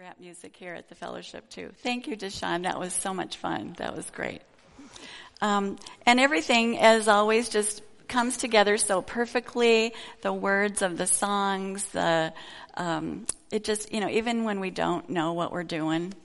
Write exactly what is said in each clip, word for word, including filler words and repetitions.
rap music here at the fellowship too. Thank you, Deshaun. That was so much fun. That was great. Um, and everything, as always, just comes together so perfectly. The words of the songs, the um, it just, you know, even when we don't know what we're doing,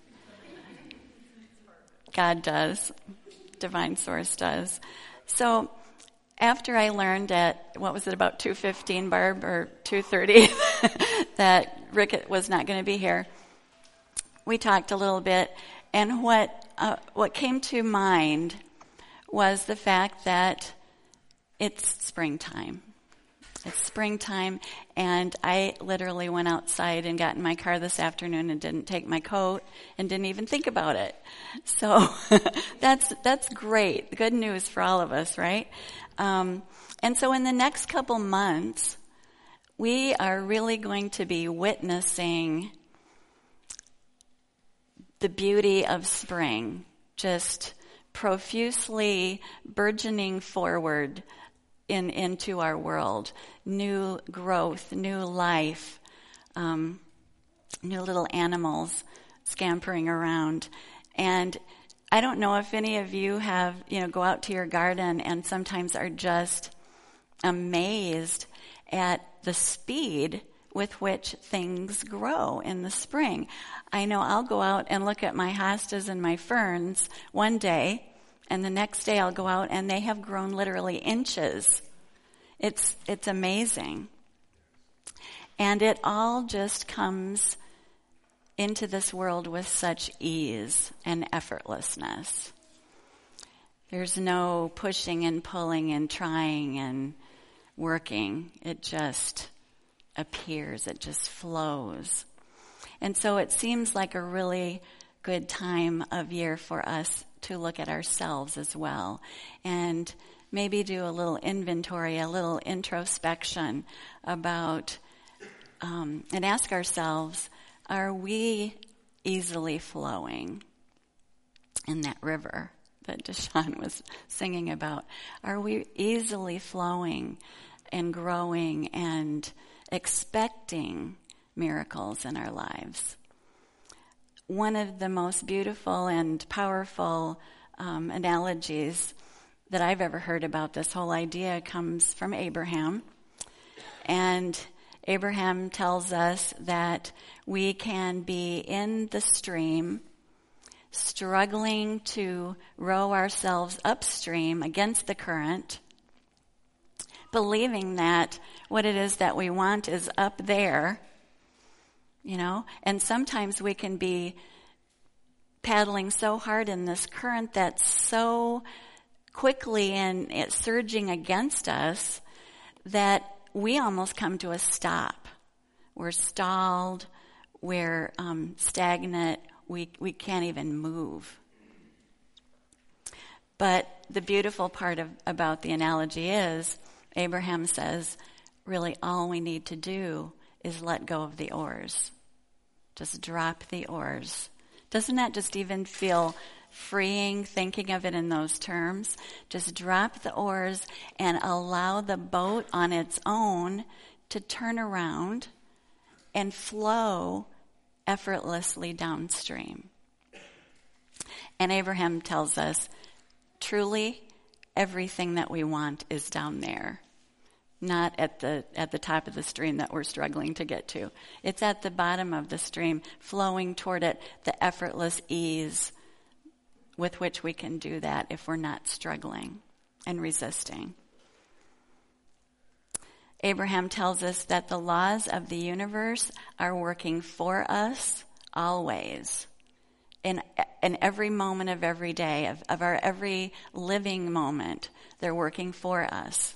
God does. Divine Source does. So after I learned at, what was it, about two fifteen, Barb, or two thirty, that Rick was not going to be here, we talked a little bit, and what uh, what came to mind was the fact that it's springtime. It's springtime, and I literally went outside and got in my car this afternoon and didn't take my coat and didn't even think about it. So that's that's great. Good news for all of us, right? Um, and so in the next couple months, we are really going to be witnessing the beauty of spring, just profusely burgeoning forward in into our world. New growth, new life, um, new little animals scampering around. And I don't know if any of you have, you know, go out to your garden and sometimes are just amazed at the speed with which things grow in the spring. I know I'll go out and look at my hostas and my ferns one day, and the next day I'll go out and they have grown literally inches. It's it's amazing. And it all just comes into this world with such ease and effortlessness. There's no pushing and pulling and trying and working. It just appears. It just flows. And so it seems like a really good time of year for us to look at ourselves as well and maybe do a little inventory, a little introspection about, um, and ask ourselves, are we easily flowing in that river that Deshaun was singing about? Are we easily flowing and growing and expecting miracles in our lives? One of the most beautiful and powerful um, analogies that I've ever heard about this whole idea comes from Abraham. And Abraham tells us that we can be in the stream, struggling to row ourselves upstream against the current, believing that what it is that we want is up there, you know, and sometimes we can be paddling so hard in this current that's so quickly and it's surging against us that we almost come to a stop. We're stalled, we're um, stagnant, we, we can't even move. But the beautiful part of, about the analogy is, Abraham says, really all we need to do is let go of the oars. Just drop the oars. Doesn't that just even feel freeing, thinking of it in those terms? Just drop the oars and allow the boat on its own to turn around and flow effortlessly downstream. And Abraham tells us, truly, everything that we want is down there. Not at the at the top of the stream that we're struggling to get to. It's at the bottom of the stream, flowing toward it, the effortless ease with which we can do that if we're not struggling and resisting. Abraham tells us that the laws of the universe are working for us always. In, in every moment of every day, of, of our every living moment, they're working for us.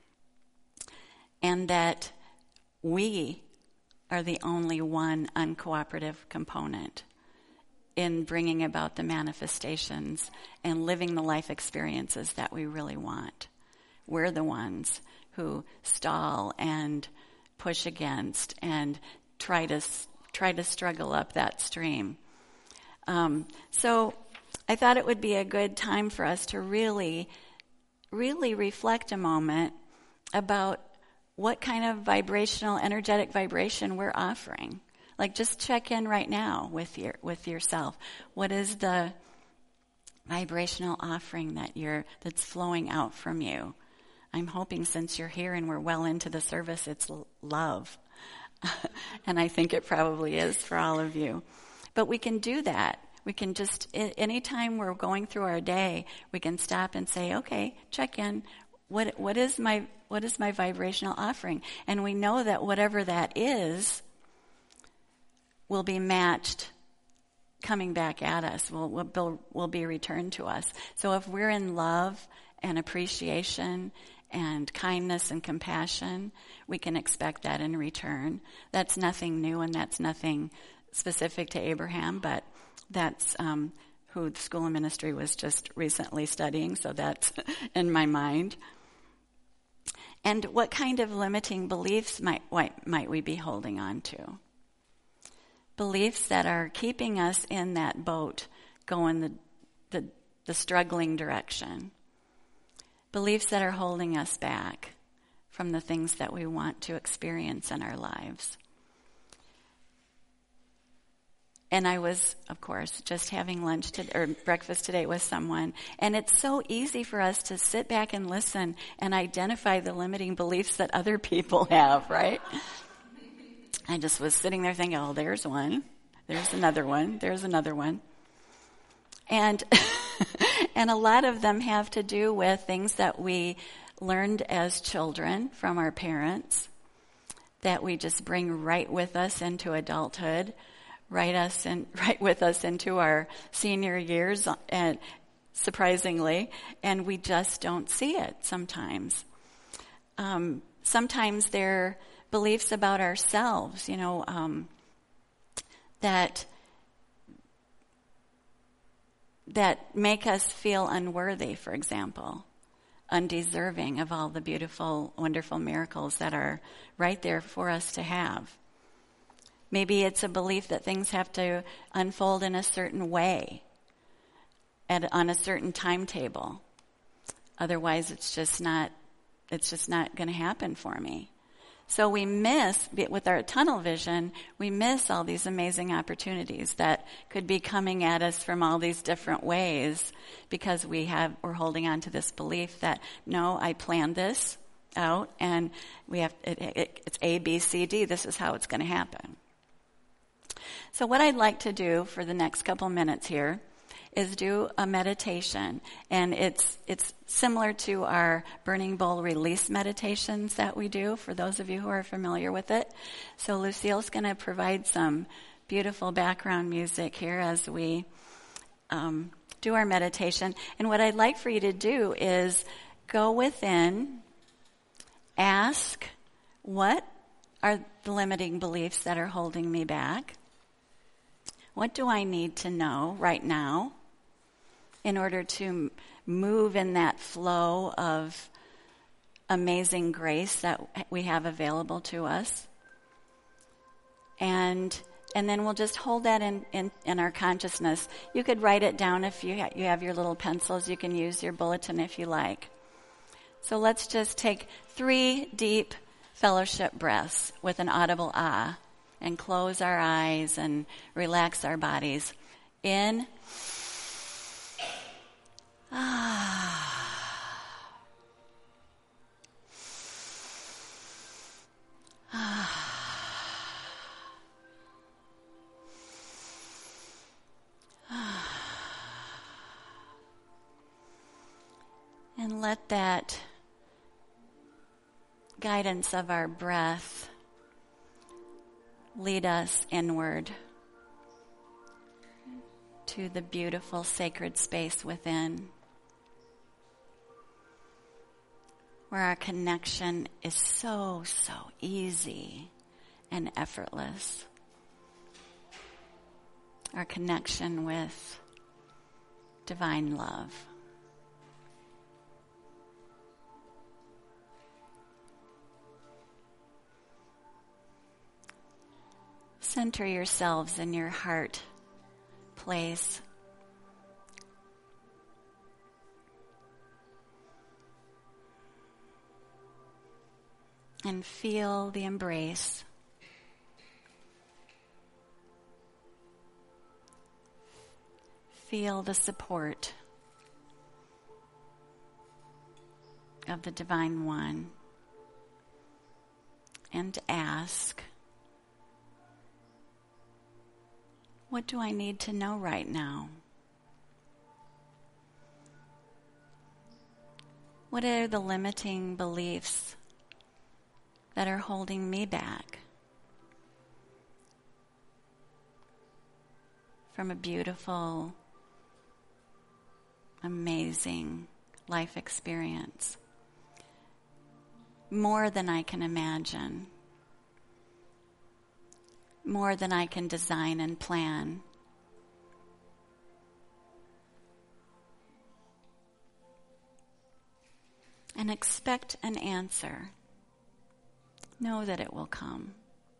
And that we are the only one uncooperative component in bringing about the manifestations and living the life experiences that we really want. We're the ones who stall and push against and try to try to struggle up that stream. Um, so I thought it would be a good time for us to really, really reflect a moment about what kind of vibrational, energetic vibration we're offering. Like, just check in right now with your with yourself. What is the vibrational offering that you're that's flowing out from you? I'm hoping, since you're here and we're well into the service, it's l- love. And I think it probably is for all of you. But we can do that. We can just, anytime we're going through our day, we can stop and say, okay, check in. What what is my what is my vibrational offering? And we know that whatever that is will be matched coming back at us, will will, will be returned to us. So if we're in love and appreciation and kindness and compassion, we can expect that in return. That's nothing new, and that's nothing specific to Abraham, but that's um, who the School of Ministry was just recently studying, so that's in my mind. And what kind of limiting beliefs might might we be holding on to? Beliefs that are keeping us in that boat going the, the, the struggling direction. Beliefs that are holding us back from the things that we want to experience in our lives. And I was, of course, just having lunch to, or breakfast today with someone. And it's so easy for us to sit back and listen and identify the limiting beliefs that other people have, right? I just was sitting there thinking, oh, there's one. There's another one. There's another one. And and a lot of them have to do with things that we learned as children from our parents, that we just bring right with us into adulthood, right us and right with us into our senior years, and surprisingly, and we just don't see it sometimes. Um, sometimes they're beliefs about ourselves, you know, um, that that make us feel unworthy, for example, undeserving of all the beautiful, wonderful miracles that are right there for us to have. Maybe it's a belief that things have to unfold in a certain way, at, on a certain timetable. Otherwise, it's just not, it's just not going to happen for me. So we miss, with our tunnel vision, we miss all these amazing opportunities that could be coming at us from all these different ways, because we have, we're holding on to this belief that, no, I planned this out, and we have, it, it, it's A, B, C, D, this is how it's going to happen. So what I'd like to do for the next couple minutes here is do a meditation, and it's it's similar to our Burning Bowl release meditations that we do, for those of you who are familiar with it. So Lucille's going to provide some beautiful background music here as we um, do our meditation. And what I'd like for you to do is go within, ask, what are the limiting beliefs that are holding me back? What do I need to know right now in order to move in that flow of amazing grace that we have available to us? And and then we'll just hold that in, in, in our consciousness. You could write it down if you, ha- you have your little pencils. You can use your bulletin if you like. So let's just take three deep fellowship breaths with an audible ah, and close our eyes and relax our bodies. In. Ah. Ah. Ah. And let that guidance of our breath lead us inward to the beautiful sacred space within, where our connection is so, so easy and effortless. Our connection with divine love. Center yourselves in your heart place. And feel the embrace feel the support of the Divine One and ask, what do I need to know right now? What are the limiting beliefs that are holding me back from a beautiful, amazing life experience? More than I can imagine, more than I can design and plan. And expect an answer. Know that it will come.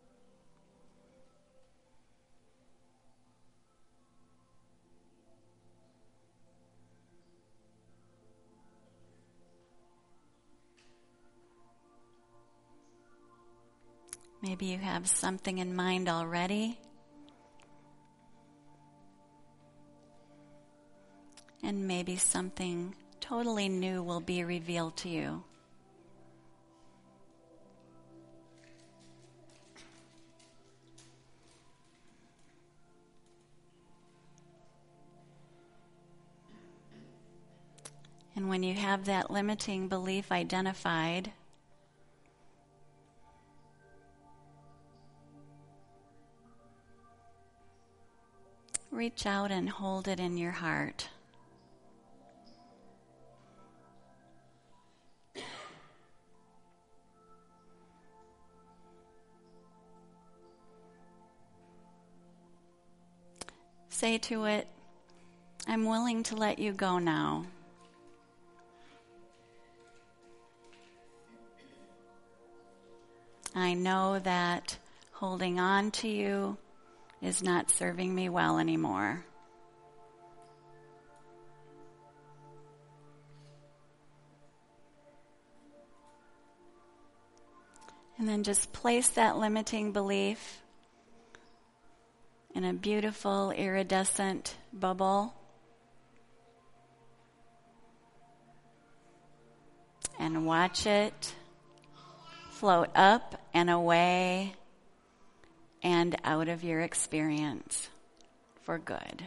Maybe you have something in mind already. And maybe something totally new will be revealed to you. And when you have that limiting belief identified, reach out and hold it in your heart. Say to it, I'm willing to let you go now. I know that holding on to you is not serving me well anymore. And then just place that limiting belief in a beautiful iridescent bubble and watch it float up and away and out of your experience for good.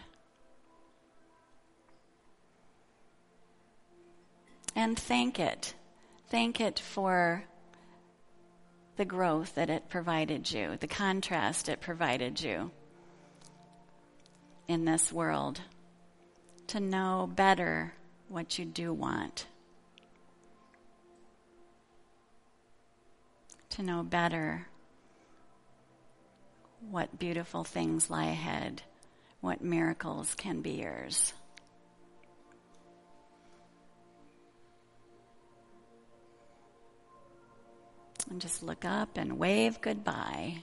And thank it. Thank it for the growth that it provided you, the contrast it provided you in this world, to know better what you do want, to know better what beautiful things lie ahead, what miracles can be yours. And just look up and wave goodbye.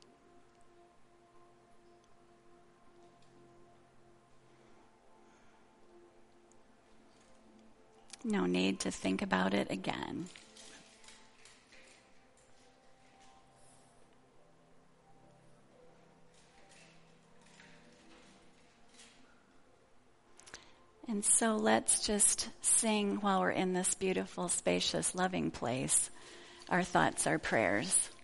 No need to think about it again. And so let's just sing while we're in this beautiful, spacious, loving place, our thoughts, our prayers.